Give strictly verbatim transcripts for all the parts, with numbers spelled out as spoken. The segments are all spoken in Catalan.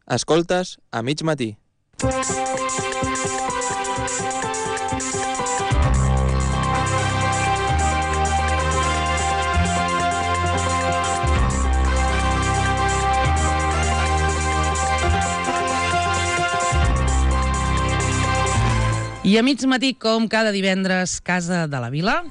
Escoltes a mig matí. I a mig matí, com cada divendres, Casa de la Vila.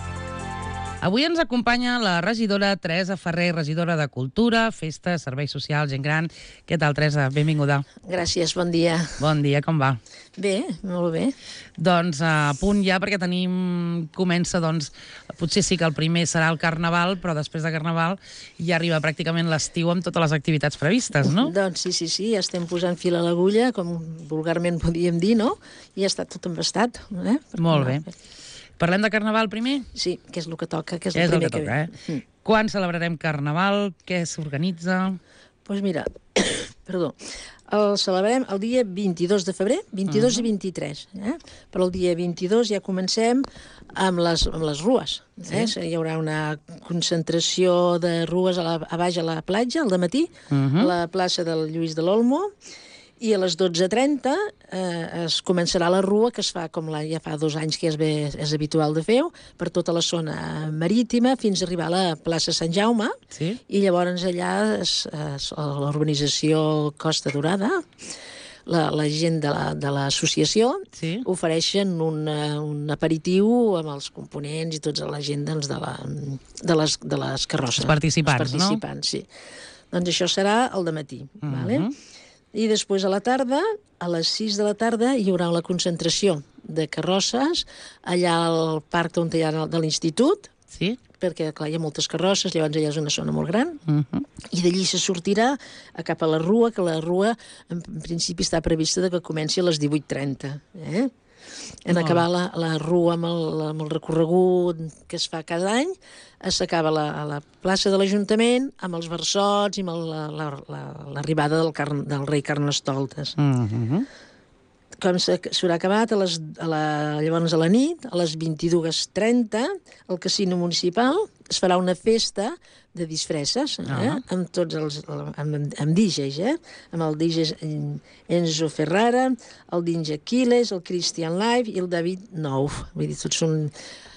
Avui ens acompanya la regidora Teresa Ferrer, regidora de Cultura, Festes, Serveis Socials, Gent Gran. Què tal, Teresa? Benvinguda. Gràcies, bon dia. Bon dia, com va? Bé, molt bé. Doncs a punt ja, perquè tenim... Comença, doncs, potser sí que el primer serà el Carnaval, però després de Carnaval ja arriba pràcticament l'estiu amb totes les activitats previstes, no? Doncs sí, sí, sí, ja estem posant fil a l'agulla, com vulgarment podíem dir, no? I ja està tot embastat. Eh? Molt bé. Parlem de Carnaval primer? Sí, que és el que toca, que és, és el primer el que, toca, que ve. Eh? Mm. Quan celebrarem Carnaval? Què s'organitza? Doncs pues mira, perdó, el celebrarem el dia vint-i-dos de febrer, vint-i-dos uh-huh. i vint-i-tres. Eh? Però el dia vint-i-dos ja comencem amb les, amb les rues. Eh? Sí. Hi haurà una concentració de rues a, la, a baix a la platja, al dematí, uh-huh. a la plaça del Lluís de l'Olmo, i a les dotze trenta eh, es començarà la rua, que es fa com la, ja fa dos anys que és, bé, és habitual de fer, per tota la zona marítima, fins a arribar a la plaça Sant Jaume, sí. I llavors allà es, es, la urbanització Costa Dorada, la, la gent de l'associació, la, sí. ofereixen un, un aperitiu amb els components i tota la gent doncs, de, la, de, les, de les carrosses. Els participants, els participants, no? Sí. Doncs això serà al dematí, uh-huh. vale? I després a la tarda, a les sis de la tarda, hi haurà la concentració de carrosses allà al parc on hi ha de l'Institut, sí. perquè clar, hi ha moltes carrosses, llavors allà és una zona molt gran, uh-huh. i d'allí se sortirà a cap a la rua, que la rua en principi està prevista que comenci a les divuit trenta. Eh? En oh. acabar la, la rua amb el, amb el recorregut que es fa cada any, s'acaba la, a la plaça de l'Ajuntament amb els versots i amb l'arribada la, la, del, car, del rei Carnestoltes. Uh-huh. Com s'haurà acabat, a les, a la, llavors a la nit, a les vint-i-dues trenta, al Casino Municipal es farà una festa de disfresses, eh? Uh-huh. amb tots els... amb, amb D Js, eh? Amb el D J Enzo Ferrara, el D J Aquiles, el Christian Live i el David Nouf. Vull dir, tots són...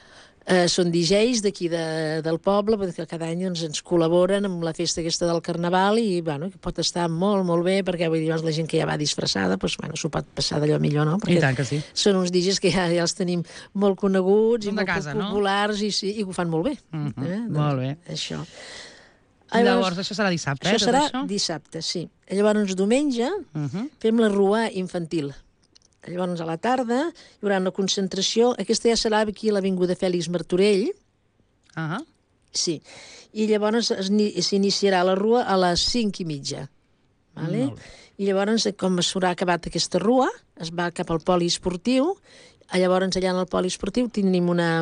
Eh, són D Js d'aquí de, del poble, perquè cada any doncs, ens col·laboren amb la festa aquesta del Carnaval i bueno, pot estar molt, molt bé, perquè vull dir, la gent que ja va disfressada doncs, bueno, s'ho pot passar d'allò millor, no? Perquè I tant que sí. Són uns D Js que ja, ja els tenim molt coneguts són i molt casa, populars, no? i, sí, i ho fan molt bé. Uh-huh. eh? Doncs, molt bé. Això. Llavors, Llavors, això serà dissabte, això eh? Serà això? dissabte, sí. Llavors, diumenge, uh-huh. fem la rua infantil. Llavors, a la tarda, hi haurà una concentració. Aquesta ja serà aquí a l'Avinguda Fèlix Martorell. Uh-huh. Sí. I llavors s'iniciarà la rua a les cinc i mitja. Vale? I llavors, com s'haurà acabat aquesta rua, es va cap al poliesportiu. Llavors, allà en el poliesportiu tenim una,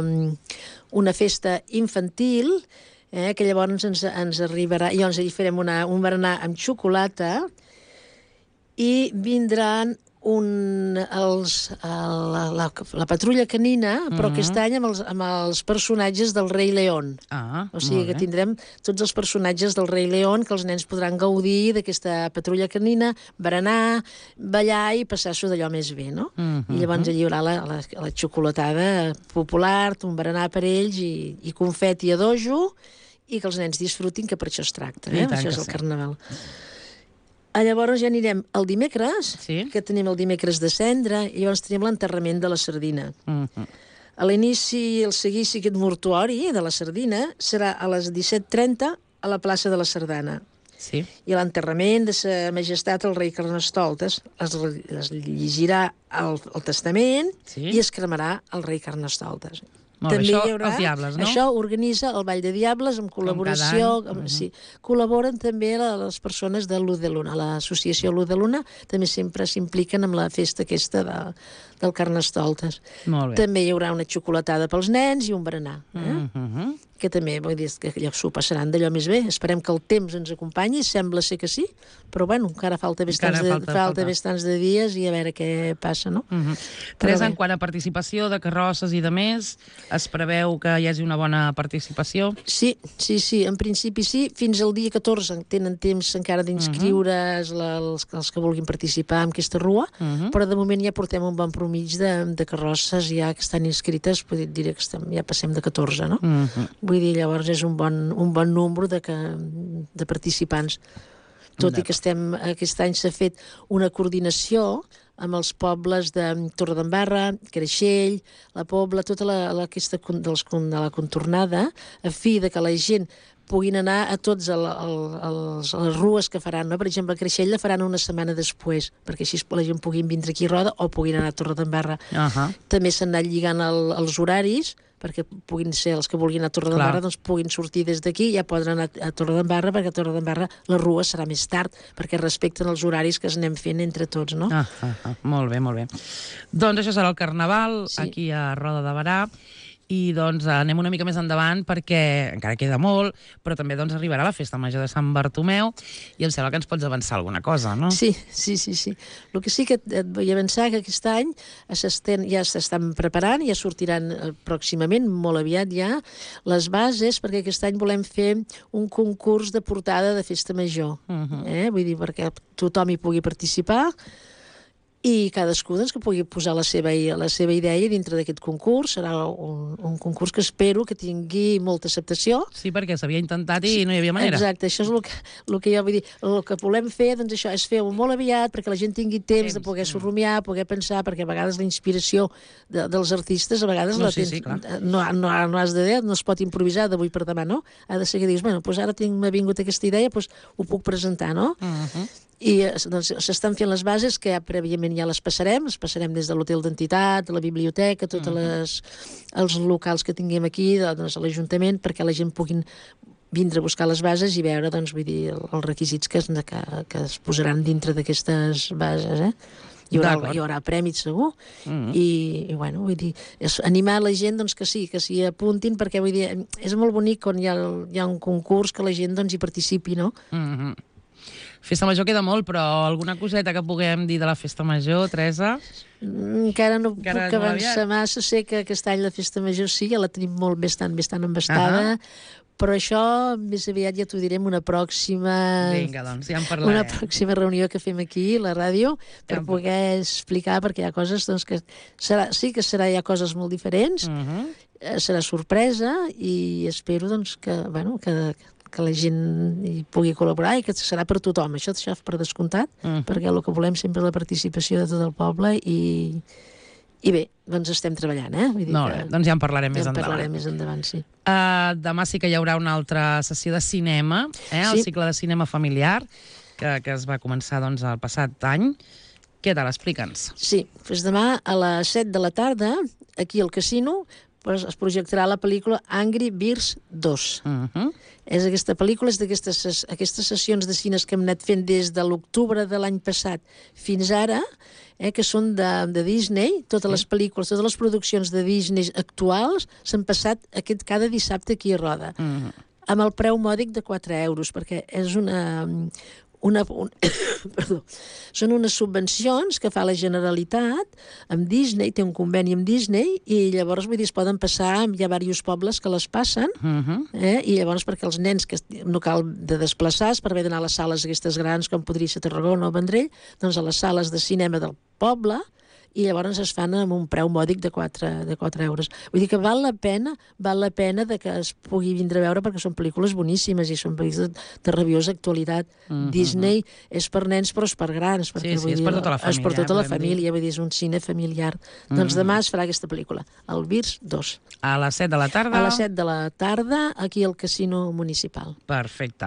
una festa infantil, eh, que llavors ens, ens arribarà... I llavors hi farem una, un berenar amb xocolata i vindran un, els, la, la, la patrulla canina, però uh-huh. aquest any amb els, amb els personatges del rei León. Ah, o sigui que tindrem tots els personatges del rei León, que els nens podran gaudir d'aquesta patrulla canina, berenar, ballar i passar-s'ho d'allò més bé, no? Uh-huh. I llavors allà hi haurà la, la, la xocolatada popular, un berenar per ells i, i confeti a dojo, i que els nens disfrutin, que per això es tracta, eh? Això és el Carnaval. Llavors ja anirem el dimecres, sí. que tenim el dimecres de cendra, i llavors tenim l'enterrament de la sardina. Uh-huh. A l'inici, el seguici aquest mortuori de la sardina serà a les disset trenta a la plaça de la Sardana. Sí. I l'enterrament de sa majestat el rei Carnestoltes es, es llegirà el, el testament, sí. i es cremarà el rei Carnestoltes. Molt També bé, això, hi haurà, els Diables, no? Això organitza el Ball de Diables amb col·laboració. Amb, uh-huh. sí. Col·laboren també les persones de l'U de Luna. L'associació l'U de Luna també sempre s'impliquen amb la festa aquesta de, del Carnestoltes. Molt bé. També hi haurà una xocolatada pels nens i un berenar. Eh? Uh-huh. que també, vull dir, que allò s'ho passaran d'allò més bé. Esperem que el temps ens acompanyi, sembla ser que sí, però bueno, encara falta bastants, de, falta, falta bastants de dies i a veure què passa, no? Uh -huh. Teresa, en quant a participació de carrosses i de més, es preveu que hi hagi una bona participació? Sí, sí, sí, en principi sí. Fins al dia catorze tenen temps encara d'inscriure's uh -huh. els, els que vulguin participar en aquesta rua, uh -huh. però de moment ja portem un bon promig de, de carrosses ja que estan inscrites, diré que estem, ja passem de catorze, no? Uh -huh. Vull dir, llavors és un bon, un bon número de, que, de participants. Tot i que estem, aquest any s'ha fet una coordinació amb els pobles de Torredembarra, Creixell, la Pobla, tota la, la, aquesta dels, de la contornada, a fi de que la gent puguin anar a tots el, el, els, les rues que faran, no? Per exemple, a Creixell la faran una setmana després, perquè així la gent puguin vindre aquí a Roda o puguin anar a Torredembarra. Uh -huh. També s'han anat lligant el, els horaris, perquè puguin ser els que vulguin anar a Torredembarra, doncs puguin sortir des d'aquí i ja poden anar a Torredembarra, perquè a Torredembarra la rua serà més tard, perquè respecten els horaris que es anem fent entre tots, no? Ah, ah, ah. Molt bé, molt bé. Doncs això serà el Carnaval, sí. aquí a Roda de Berà, i doncs anem una mica més endavant perquè encara queda molt, però també doncs arribarà la Festa Major de Sant Bartomeu i em sembla que ens pots avançar alguna cosa, no? Sí, sí, sí, sí. El que sí que et vull avançar que aquest any ja s'estan preparant, ja sortiran pròximament, molt aviat ja, les bases, perquè aquest any volem fer un concurs de portada de Festa Major. Uh -huh. eh? Vull dir, perquè tothom hi pugui participar, i cadascú doncs, que pugui posar la seva, la seva idea dintre d'aquest concurs. Serà un, un concurs que espero que tingui molta acceptació. Sí, perquè s'havia intentat i no hi havia manera. Exacte, això és el que, el que jo vull dir. El que volem fer, doncs això, és fer-ho molt aviat perquè la gent tingui temps, temps de poder-s'ho rumiar, poder pensar, perquè a vegades la inspiració de, dels artistes, a vegades no, la sí, tens, sí, no, no, no has de, no es pot improvisar d'avui per demà, no? Ha de ser que diguis, bueno, doncs ara tinc, m'ha vingut aquesta idea, doncs ho puc presentar, no? Uh -huh. I doncs, s'estan fent les bases, que ja prèviament ja les passarem, les passarem des de l'hotel d'entitat, de la biblioteca, tots uh -huh. els locals que tinguem aquí, doncs, a l'Ajuntament, perquè la gent puguin vindre a buscar les bases i veure, doncs, vull dir, els requisits que es, que, que es posaran dintre d'aquestes bases, eh? Hi haurà, hi haurà prèmits, segur, uh -huh. I, i, bueno, vull dir, és animar la gent, doncs, que sí, que s'hi apuntin, perquè, vull dir, és molt bonic quan hi ha, hi ha un concurs que la gent, doncs, hi participi, no? Uh -huh. Festa Major queda molt, però alguna coseta que puguem dir de la Festa Major, Teresa? Encara no Encara puc avançar massa. Sé que aquest any la Festa Major sí, ja la tenim molt bastant, bastant embastada, uh -huh. però això més aviat ja t'ho direm una pròxima... Vinga, doncs, ja en parlarem. Una pròxima reunió que fem aquí, a la ràdio, per ja poder explicar, perquè hi ha coses doncs, que serà, sí que serà, hi ha coses molt diferents, uh -huh. serà sorpresa, i espero doncs, que, bueno, que, que la gent hi pugui col·laborar i que serà per tothom, això, això per descomptat, uh -huh. perquè el que volem sempre és la participació de tot el poble i... I bé, doncs estem treballant, eh? Vull dir Molt bé, doncs ja en parlarem ja més en endavant. parlarem més endavant, sí. Uh, demà sí que hi haurà una altra sessió de cinema, eh? El sí. cicle de cinema familiar, que, que es va començar doncs, el passat any. Què tal? Explica'ns. Sí, doncs demà a les set de la tarda, aquí al casino, pues, es projectarà la pel·lícula Angry Birds dos. Uh -huh. És aquesta pel·lícula, és d'aquestes aquestes sessions de cines que hem anat fent des de l'octubre de l'any passat fins ara, eh, que són de, de Disney, totes sí. les pel·lícules, totes les produccions de Disney actuals s'han passat aquest cada dissabte aquí a Roda, uh -huh. amb el preu mòdic de quatre euros, perquè és una... Una, un, perdó, són unes subvencions que fa la Generalitat amb Disney, té un conveni amb Disney, i llavors vull dir, es poden passar, hi ha diversos pobles que les passen, uh-huh. eh, i llavors perquè els nens que no cal de desplaçar-se per haver d'anar a les sales aquestes grans com podria ser Tarragona o Vendrell, doncs a les sales de cinema del poble, i llavors es fan amb un preu mòdic de quatre, de quatre euros. Vull dir que val la pena, val la pena de que es pugui vindre a veure, perquè són pel·lícules boníssimes i són pel·lícules de, de rabiosa actualitat. Uh-huh. Disney és per nens però és per grans. Sí, sí, és dir, per tota la família. És per tota la família, vull dir, és un cine familiar. Uh-huh. Doncs demà es farà aquesta pel·lícula, el Birds dos. A les set de la tarda? A les set de la tarda, aquí al Casino Municipal. Perfecte.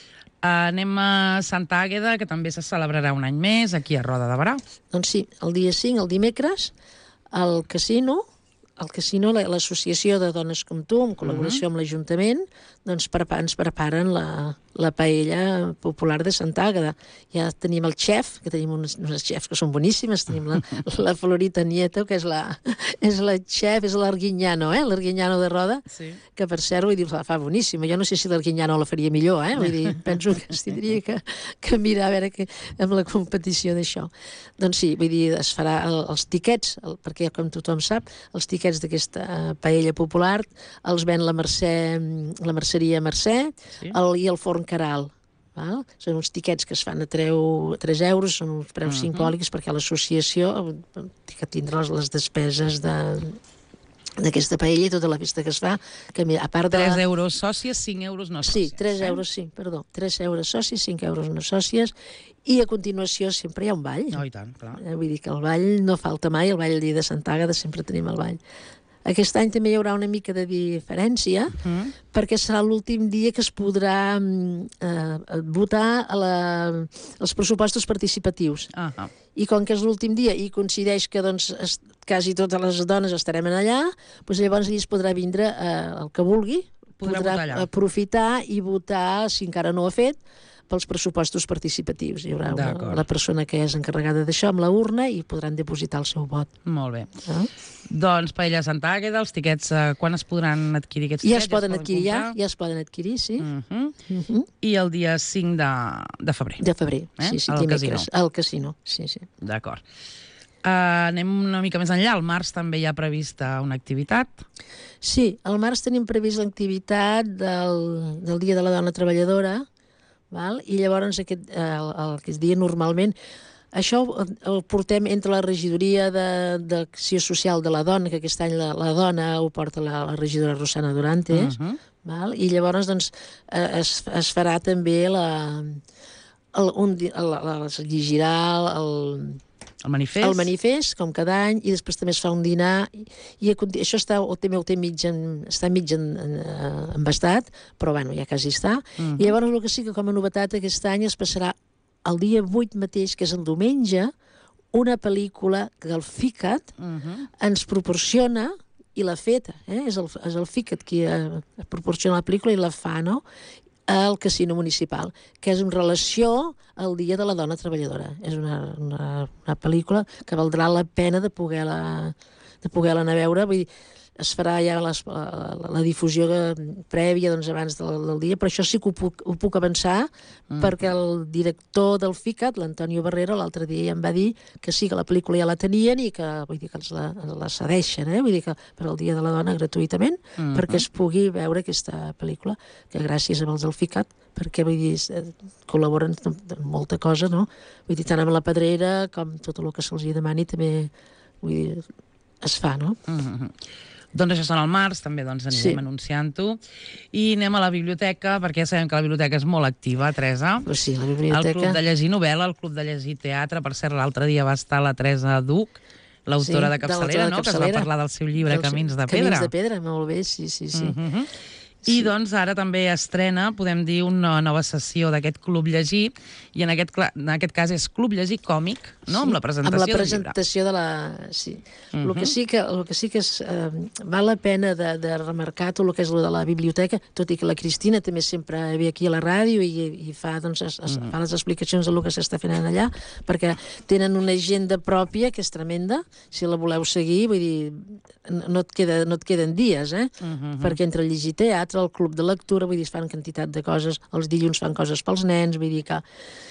Anem a Santa Àgueda, que també se celebrarà un any més, aquí a Roda de Berà. Doncs sí, el dia cinc, el dimecres, al casino, al casino, l'associació de dones com tu, en col·laboració uh-huh. amb l'Ajuntament, doncs prepa ens preparen la, la paella popular de Sant Àgueda. Ja tenim el xef, que tenim unes, unes xefs que són boníssimes, tenim la, la Florita Nieto, que és la, és la xef, és l'Arguiñano, eh? l'Arguiñano de Roda, sí. que per cert, vull dir, la fa boníssima. Jo no sé si l'Arguiñano la faria millor, eh? Vull dir, penso que es tindria que, que mirar a veure que, amb la competició d'això. Doncs sí, vull dir, es farà el, els tiquets, el, perquè com tothom sap, els tiquets d'aquesta paella popular els ven la Mercè, la Merceria Mercè sí. el, i el Forn Caral. Val? Són uns tiquets que es fan a tres euros, són uns preus uh -huh. simbòlics perquè l'associació que tindrà les, les despeses de d'aquesta paella i tota la festa que es fa, que a part de... tres euros sòcies, cinc euros no sòcies. Sí, tres euros, sí, perdó. tres euros sòcies, cinc euros no sòcies, i a continuació sempre hi ha un ball. No, i tant, clar. Eh, vull dir que el ball no falta mai, el ball el dia de Sant Àgueda sempre tenim el ball. Aquest any també hi haurà una mica de diferència, uh-huh. perquè serà l'últim dia que es podrà eh, votar a la, els pressupostos participatius. Uh-huh. I com que és l'últim dia i coincideix que doncs, es, quasi totes les dones estarem allà, doncs llavors allà es podrà vindre eh, el que vulgui, podrà, podrà aprofitar i votar, si encara no ho ha fet, pels pressupostos participatius. Hi haurà una, la persona que és encarregada d'això amb la urna i podran depositar el seu vot. Molt bé. Eh? Doncs Paella Sant Àgueda, els tiquets, eh, quan es podran adquirir aquests ja tiquets? Es poden ja es poden adquirir, ja, ja es poden adquirir, sí. Uh -huh. Uh -huh. I el dia cinc de, de febrer. De febrer, eh? sí, sí. Al casino. Al casino, sí, sí. D'acord. Uh, anem una mica més enllà. Al març també hi ha prevista una activitat. Sí, al març tenim previst l'activitat del, del Dia de la Dona Treballadora, val? I llavors aquest, el, el, aquest dia normalment això el portem entre la regidoria d'Acció Social de la Dona, que aquest any la, la dona ho porta la, la regidora Rosana Durantes, uh -huh. val? I llavors doncs, es, es farà també la, el, un, el, es llegirà el, el manifest. el manifest, com cada any, i després també es fa un dinar, i, i això està, o també ho té mig en, està mig en, en, embastat, però bueno, ja quasi està. Uh -huh. I llavors el que sí que com a novetat aquest any es passarà el dia vuit mateix, que és el diumenge, una pel·lícula que el FICAT uh -huh. ens proporciona i l'ha feta, eh? és, el, és el FICAT qui eh, proporciona la pel·lícula i la fa, no?, al Casino Municipal, que és en relació al Dia de la Dona Treballadora. És una, una, una pel·lícula que valdrà la pena de poder-la de poder-la anar a veure. Vull dir, es farà ja les, la, la difusió prèvia doncs, abans del, del dia, però això sí que ho puc, ho puc avançar, mm. perquè el director del FICAT, l'Antonio Barrero, l'altre dia ja em va dir que sí, que la pel·lícula ja la tenien i que, vull dir, que ens la, ens la cedeixen, eh? Vull dir que per al Dia de la Dona gratuïtament, mm-hmm. perquè es pugui veure aquesta pel·lícula, que gràcies als del FICAT, perquè vull dir, col·laboren en molta cosa, no? Vull dir, tant amb la pedrera com tot el que se'ls demani també, vull dir, es fa, no? Mm-hmm. Doncs això són al març, també doncs anirem sí. anunciant-ho. I anem a la biblioteca, perquè ja sabem que la biblioteca és molt activa, Teresa. Pues sí, la biblioteca... El Club de Llegir Novel·la, el Club de Llegir Teatre. Per cert, l'altre dia va estar la Teresa Duc, l'autora sí, de Capçalera, de no? Capçalera, que es va parlar del seu llibre del Camins de Pedra. Camins de Pedra, molt bé, sí, sí, sí. Uh-huh. I doncs ara també estrena, podem dir, una nova sessió d'aquest Club Llegir, i en aquest, en aquest cas és Club Llegir Còmic, no? Sí, amb la presentació del llibre. Amb la presentació de la... Sí. Uh -huh. El que sí que, el que, sí que és, eh, val la pena de, de remarcar tot el que és lo de la biblioteca, tot i que la Cristina també sempre ve aquí a la ràdio i, i fa, doncs, es, es, uh -huh. fa les explicacions del que s'està fent allà, perquè tenen una agenda pròpia que és tremenda, si la voleu seguir, vull dir, no et, queda, no et queden dies, eh? Uh -huh. Perquè entre el llegir teatre, el club de lectura, vull dir, es fan quantitat de coses, els dilluns fan coses pels nens, vull dir que...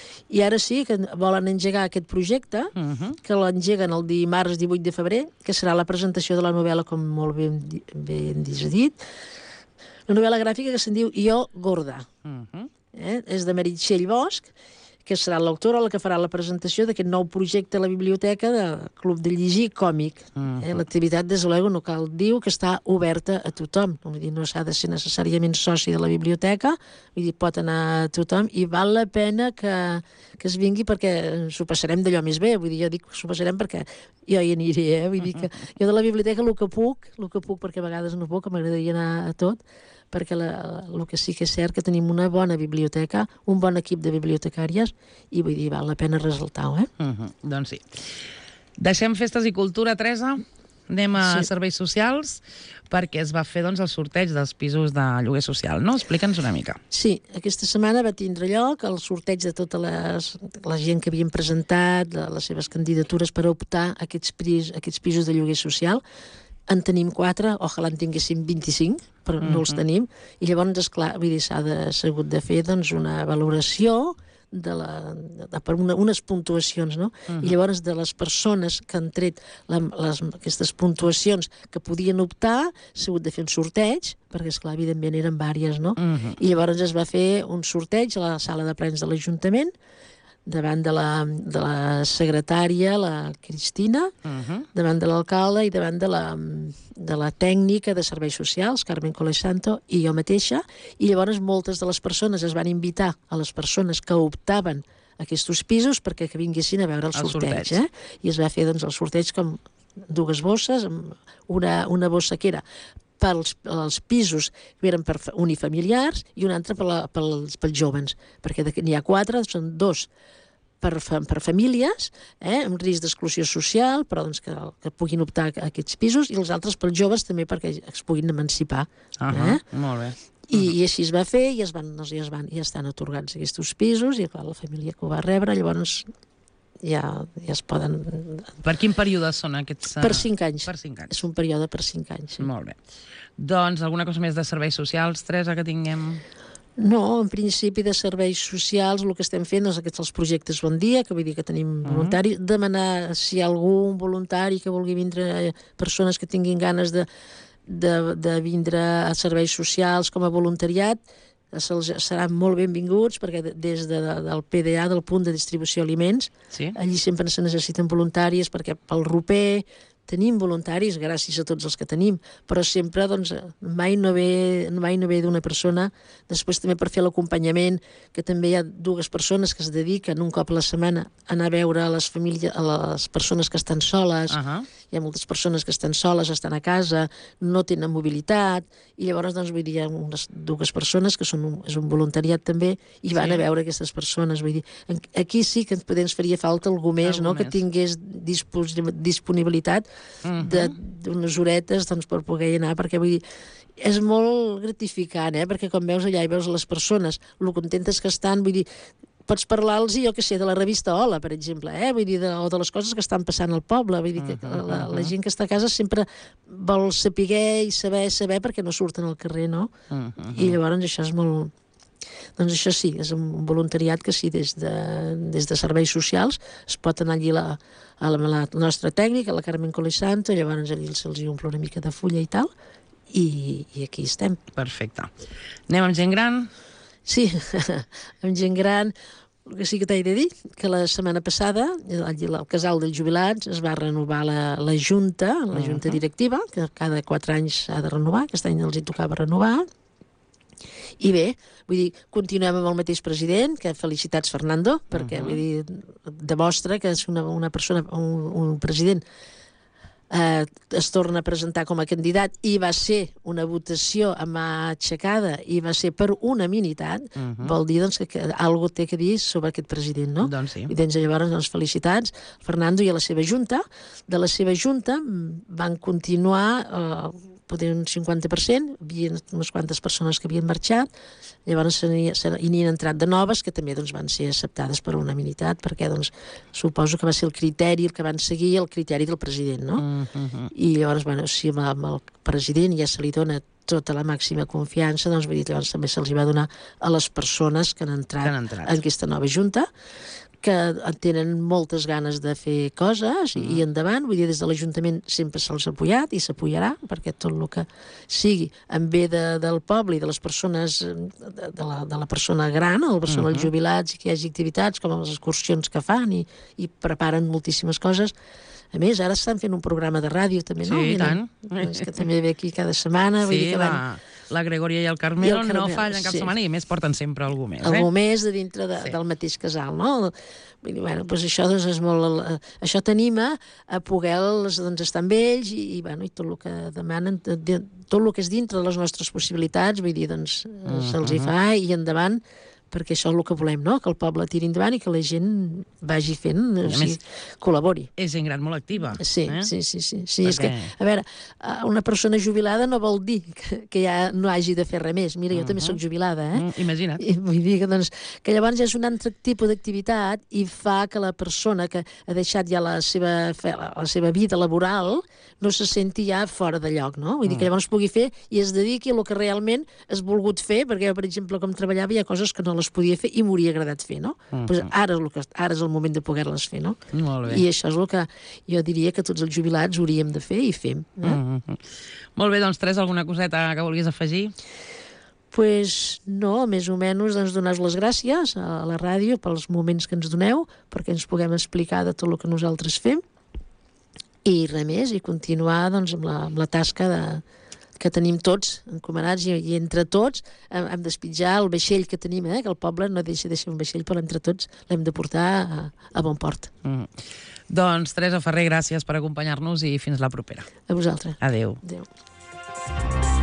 I ara sí que volen engegar aquest projecte, uh-huh. que l'engeguen el dimarts divuit de febrer, que serà la presentació de la novel·la, com molt ben, ben dit, la novel·la gràfica que se'n diu Jo, Gorda. Uh-huh. eh? És de Meritxell Bosch, que serà l'autora la que farà la presentació d'aquest nou projecte a la biblioteca del Club de Llegir Còmic. Uh-huh. eh? L'activitat, des de l'ego, no cal dir que està oberta a tothom. Vull dir, no s'ha de ser necessàriament soci de la biblioteca, vull dir, pot anar a tothom, i val la pena que, que es vingui perquè s'ho passarem d'allò més bé. Vull dir, jo dic que s'ho passarem perquè jo hi aniré, eh? Vull dir que jo de la biblioteca el que puc, el que puc perquè a vegades no puc, que m'agradaria anar a tot, perquè la, el que sí que és cert que tenim una bona biblioteca, un bon equip de bibliotecàries, i vull dir, val la pena ressaltar-ho, eh? Uh-huh. Doncs sí. Deixem festes i cultura, Teresa? anem a Sí. serveis socials, perquè es va fer doncs, el sorteig dels pisos de lloguer social, no? Explica'ns una mica. Sí, aquesta setmana va tindre lloc el sorteig de tota les, la gent que havien presentat, de les seves candidatures per optar a aquests, pris, a aquests pisos de lloguer social. En tenim quatre, ojalà en tinguéssim vint-i-cinc, però no els tenim. I llavors, esclar, vull dir, s'ha de, s'ha hagut de fer doncs, una valoració de la, de, per una, unes puntuacions, no? Uh-huh. I llavors de les persones que han tret la, les, aquestes puntuacions que podien optar, s'ha hagut de fer un sorteig, perquè, esclar, evidentment eren vàries, no? Uh-huh. I llavors es va fer un sorteig a la sala de plens de l'Ajuntament, davant de la, de la secretària, la Cristina, Uh-huh. davant de l'alcalde i davant de la, de la tècnica de serveis socials, Carmen Colesanto, i jo mateixa, i llavors moltes de les persones es van invitar a les persones que optaven a aquests pisos perquè que vinguessin a veure el, El sorteig. sorteig. Eh? I es va fer doncs, el sorteig com dues bosses, amb una, una bossa que era pels, pels pisos que eren per unifamiliars i una altra per la, pels, pels joves, perquè n'hi ha quatre, són dos per, fa, per famílies, eh, amb risc d'exclusió social, però doncs, que, que puguin optar a aquests pisos, i els altres pels joves també perquè es puguin emancipar. Uh-huh. Eh? Molt bé. I, I així es va fer, i es van, doncs, ja, es van, ja estan atorgats aquests pisos, i clar, la família que ho va rebre, llavors ja, ja es poden... Per quin període són aquests? uh, Per cinc anys. Per cinc anys. És un període per cinc anys. Sí. Molt bé. Doncs alguna cosa més de serveis socials, Teresa, que tinguem? No, en principi de serveis socials el que estem fent és aquests els projectes Bon Dia, que vull dir que tenim voluntaris, demanar si hi ha algun voluntari que vulgui vindre, persones que tinguin ganes de, de, de vindre a serveis socials com a voluntariat, se'ls seran molt benvinguts, perquè des de, del P D A, del punt de distribució d'aliments, Sí? allí sempre se necessiten voluntaris, perquè pel roper tenim voluntaris, gràcies a tots els que tenim, però sempre doncs, mai no ve, mai no ve d'una persona. Després també per fer l'acompanyament, que també hi ha dues persones que es dediquen un cop a la setmana a anar a veure a les famílies, a les persones que estan soles. Uh-huh. Hi ha moltes persones que estan soles, estan a casa, no tenen mobilitat, i llavors doncs, vull dir, hi ha unes dues persones que són un, és un voluntariat també, i van Sí. a veure aquestes persones. Vull dir, en- aquí sí que ens faria falta algú més, Algú no? que més. tingués dispos, disponibilitat de- d'unes horetes doncs, per poder anar, perquè vull dir, és molt gratificant, eh? Perquè quan veus allà i veus les persones, lo contentes que estan, vull dir, pots parlar-los, jo que sé, de la revista Hola, per exemple, eh? Vull dir, de, o de les coses que estan passant al poble. Vull dir que la, la gent que està a casa sempre vol saber i saber, saber perquè no surten al carrer, no? Uh-huh. I llavors això és molt... Doncs això sí, és un voluntariat que sí, des de, des de serveis socials es pot anar allí la, a la, la nostra tècnica, la Carmen Colesanto, llavors allí se'ls hi omple una mica de fulla i tal, i, i aquí estem. Perfecte. Anem amb gent gran? Sí, amb gent gran, el que sí que t'he de dir, que la setmana passada, allí al casal dels jubilats, es va renovar la, la junta, la junta directiva, que cada quatre anys s'ha de renovar, aquest any els hi tocava renovar. I bé, vull dir, continuem amb el mateix president, que felicitats Fernando, perquè vull dir, demostra que és una, una persona, un, un president eh, es torna a presentar com a candidat, i va ser una votació a mà aixecada i va ser per unanimitat, uh-huh. vol dir doncs, que, que algo té que dir sobre aquest president, no? Doncs sí. I doncs llavors doncs, felicitats Fernando i a la seva junta. De la seva junta mm, van continuar eh, poder un cinquanta per cent, hi havia unes quantes persones que havien marxat, llavors se n'hi se, i n'hi han entrat de noves que també doncs, van ser acceptades per unanimitat, perquè doncs, suposo que va ser el criteri el que van seguir, el criteri del president, no? Uh-huh. I llavors, bueno, si amb, amb el president ja se li dona tota la màxima confiança, doncs vull dir, llavors també se'ls va donar a les persones que han entrat, Que han entrat. en aquesta nova junta, que tenen moltes ganes de fer coses i, i endavant. Vull dir, des de l'Ajuntament sempre se'ls ha apoyat i s'apoyarà, perquè tot el que sigui en bé de, del poble i de les persones, de, de, la, de la persona gran, o de la persona uh-huh. jubilats, i que hi hagi activitats com les excursions que fan i, i preparen moltíssimes coses. A més, ara estan fent un programa de ràdio també, no? Sí, i tant. Doncs que també ve aquí cada setmana. Vull Sí, dir que la, van... la Gregoria i el Carmelo, I el Carmelo, no fallen cap sí. setmana, i a més porten sempre algú més. Eh? Algú més de dintre de, Sí. del mateix casal, no? Vull dir, bueno, doncs això, doncs, és molt, eh, això t'anima a poder doncs, estar amb ells i, i, bueno, i tot el que demanen, tot, tot el que és dintre de les nostres possibilitats, vull dir, doncs, uh-huh. se'ls hi fa i endavant, perquè això és el que volem, no? Que el poble tiri endavant i que la gent vagi fent, o sigui, més, col·labori. És gent gran molt activa. Sí, eh? sí, sí. sí. sí Perquè... és que, a veure, una persona jubilada no vol dir que, que ja no hagi de fer res més. Mira, jo uh -huh. també soc jubilada, eh? Mm, imagina't. I vull dir que, doncs, que llavors és un altre tipus d'activitat i fa que la persona que ha deixat ja la seva, la seva vida laboral no se senti ja fora de lloc, no? Vull dir que llavors pugui fer i es dediqui a el que realment has volgut fer, perquè, per exemple, com treballava, hi ha coses que no les podia fer i m'hauria agradat fer, no? Uh -huh. pues ara, és el que, ara és el moment de poder-les fer, no? Molt bé. I això és el que jo diria que tots els jubilats hauríem de fer i fem. Eh? Uh -huh. Molt bé, doncs, Teresa, alguna coseta que vulguis afegir? Pues no, més o menys doncs, donar les gràcies a la ràdio pels moments que ens doneu, perquè ens puguem explicar de tot el que nosaltres fem, i res més, i continuar doncs, amb, la, amb la tasca de, que tenim tots encomanats, i, i entre tots hem, hem d'espitjar el vaixell que tenim, eh? Que el poble no deixa de ser un vaixell, però entre tots l'hem de portar a, a bon port. Mm. Doncs, Teresa Ferrer, gràcies per acompanyar-nos i fins la propera. A vosaltres. Adéu. Adéu.